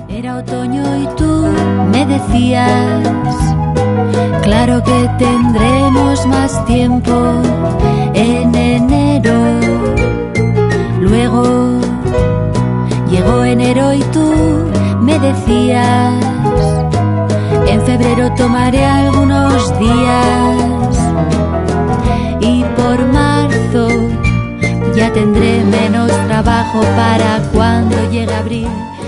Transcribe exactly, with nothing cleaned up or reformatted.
Era otoño y tú me decías, claro que tendremos más tiempo en enero. Luego llegó enero y tú me decías, en febrero tomaré algunos días y por marzo ya tendré menos trabajo para cuando llegue abril.